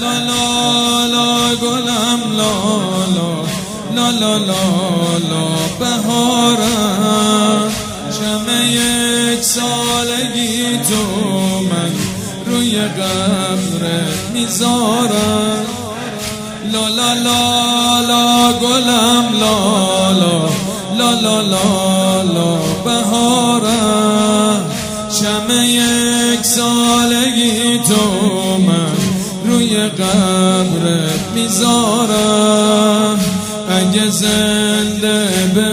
لا لا لا گلم لا لا لا لا لا لا بهارم شمع یک سالگی تو من روی قبرت میذارم لا لا لا لا گلم لا لا لا لا لا لا بهارم شمع یک سالگی تو من روی قبرت میذارم اگه زنده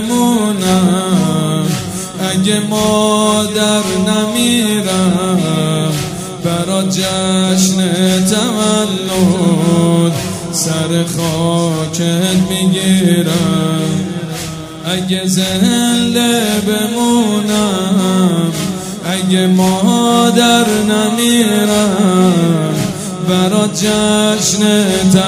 بمونم اگه مادر نمیرم برا جشن تولد سر خاکت میگیرم اگه زنده بمونم اگه مادر نمیرم برا جشن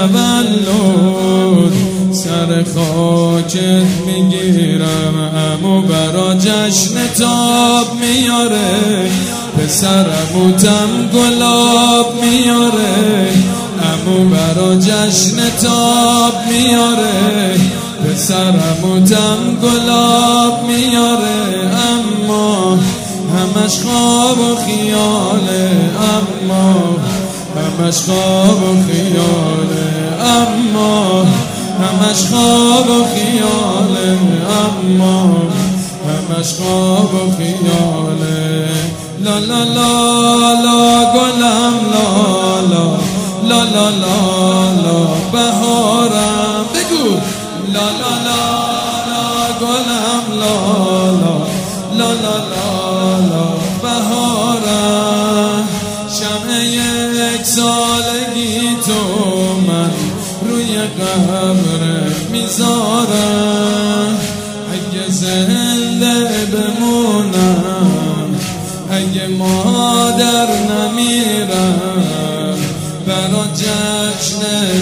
تولد سر خاکت میگیرم امو برا جشن تاب میاره پسرمو تم گلاب میاره امو برا جشن تاب میاره پسرمو تم گلاب میاره اما همش خواب و خیاله اما همش خواب و خیاله اما همش خواب و خیاله اما همش خواب و خیاله لا لا لا لا گلم لا لا لا لا لا لا بهارم بگو لا لا لا لا گلم لا لا لا لا لا لا بهارم شمع یک سالگی تو من روی قبرت میذارم اگه زنده بمونم اگه مادر نمیرم برا جشن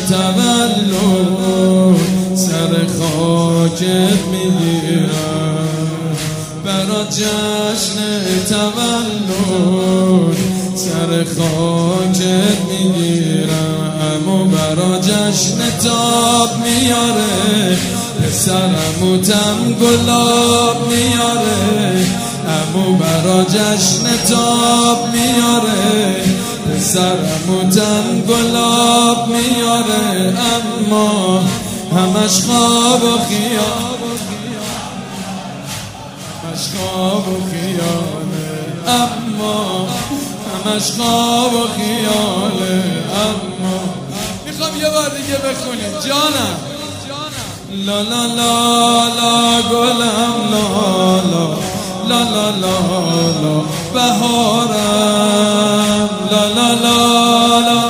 تولد سر خاکت میگیرم برا جشن تولد سر خاکت میگیرم امو برا جشن تاب میاره پسرمو تم گلاب میاره امو برا جشن تاب میاره پسرمو تم گلاب میاره اما همش خواب و خیال همش خواب و خیاله اما همش خواب و خیاله اما میخوام یه بار دیگه بخونیم جانم لا لا لا لا گلم لا لا لا لا لا لا بهارم لا لا لا لا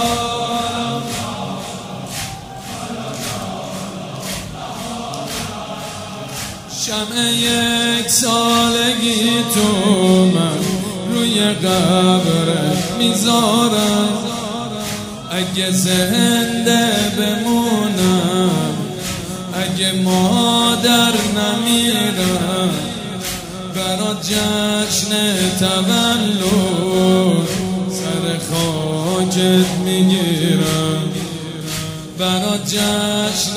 شمع یک سالگی تو من روی قبرت میذارم اگه زنده بمونم اگه مادر نمیرم برا جشن تولد سر خاکت میگیرم برا جشن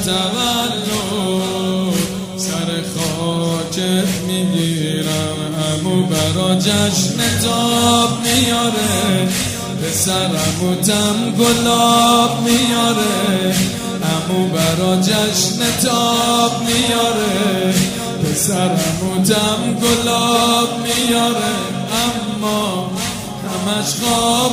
تولد سر خاکت میگیرم امو برا جشن تاب میاره پسرمو تم گلاب میاره امو برا جشن تاب میاره پسرمو تم گلاب میاره اما همش خواب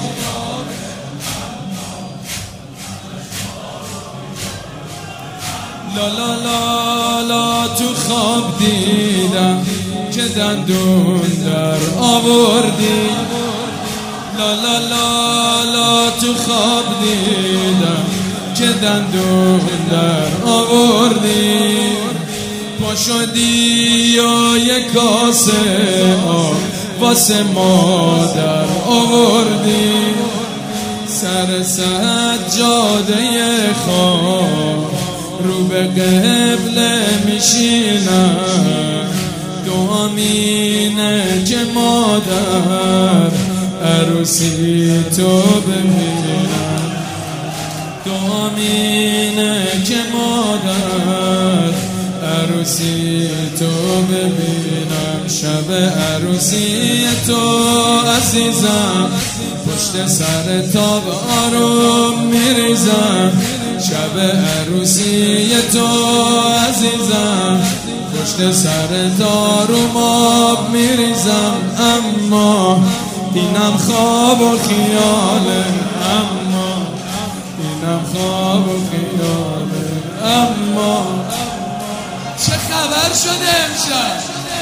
لا لا لا لا تو خواب دیدم که دندون در آوردی لا لا لا لا تو خواب دیدم که دندون در آوردی پا شدی و یک کاسه آب واسه مادر آوردی سر سجاده خواب رو به قبله میشینم دعا مینه که مادر عروسی تو ببینم همینه که مادر عروسی تو ببینم، شب عروسی تو عزیزم، پشت سر تاب آروم میریزم. شب عروسی تو عزیزم، پشت سر داروم آب میریزم. اما اینم خواب و خیاله، اما اینم خواب و خیاله. اما چه خبر شده امشب؟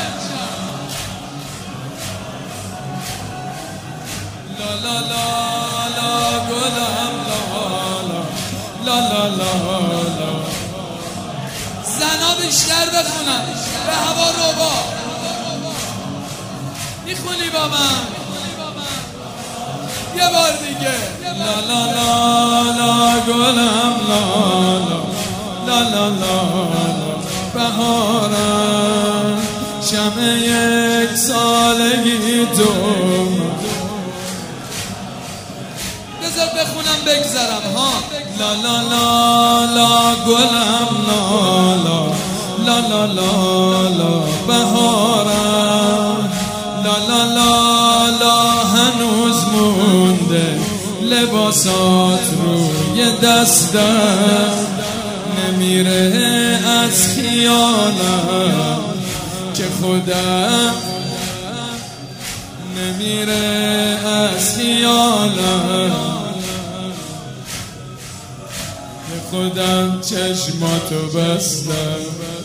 لا لا لا لا گلم لا لا لا لا لا لا. زنا بیشتر بخونن به هوا روبا. میخونی با من یه بار دیگه؟ لا لا لا لا گلم لا لا لا لا لا. بهارم شمع یک سالگی تو، بذار بخونم بگذرم ها. لا لا لا لا گلم لا لا لا لا لا لا. بهارم لا لا لا لا. هنوز مونده لباسات روی دستم، نمیره از خیالم که خودم، نمیره از خیالم که خودم چشماتو بستم.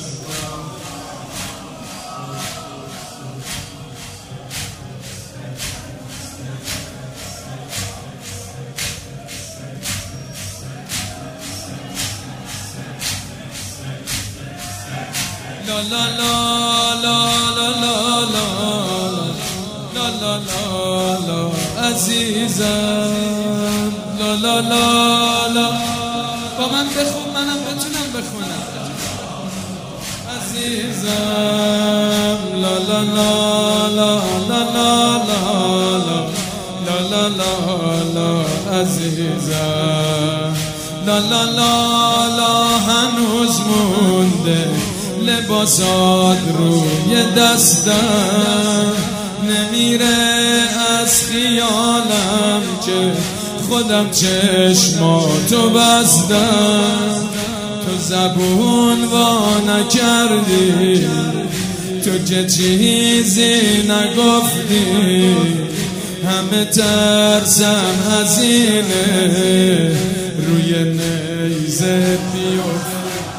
لا لا لا لا لا لا لا لا لا لا لا عزیزم. لا لا لا لا. با من بخون منم بتونم بخونم. عزیزم لا لا لا لا لا لا لا لا لا لا لا عزیزم. لا لا لا لا. هنوز مونده لباسات روی دستم، نمیره از خیالم که خودم چشماتو بستم. تو زبون وا نکردی، تو که چیزی نگفتی، همه ترسم هزینه روی نیزه بیفت.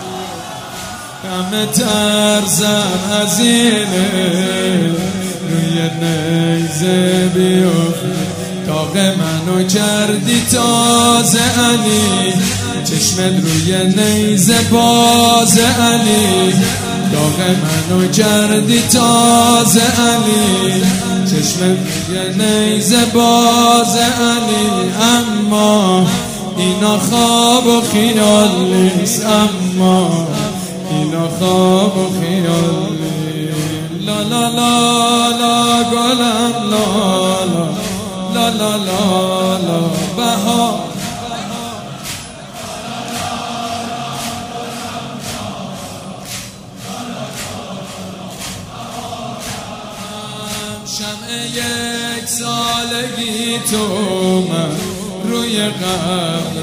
همه ترسم هزینه روی نیزه بیفت. داغ منو کردی تازه علی، چشمت روی نیزه باز علی. داغ منو کردی تازه علی، چشمت روی نیزه باز علی. اما اینا خواب و خیال نیست، اما اینا خواب و خیال نیست. لا لا لا لا گلم لا لا لا لا لا لا. بهار شمع یک سالگی تو من روی قبر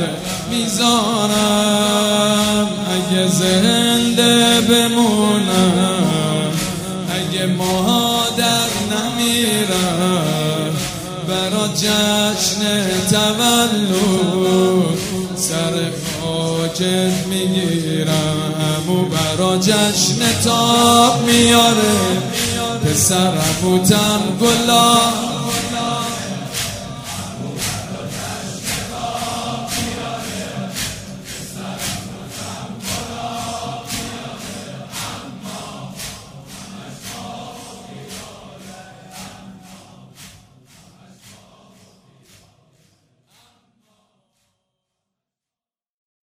میذارم. اگه زنده بمونم، اگه مادر نمیرم، برا جشن تولد سر خاکت میگیرم. و برا جشن تاب میاره پسرم و تن گلا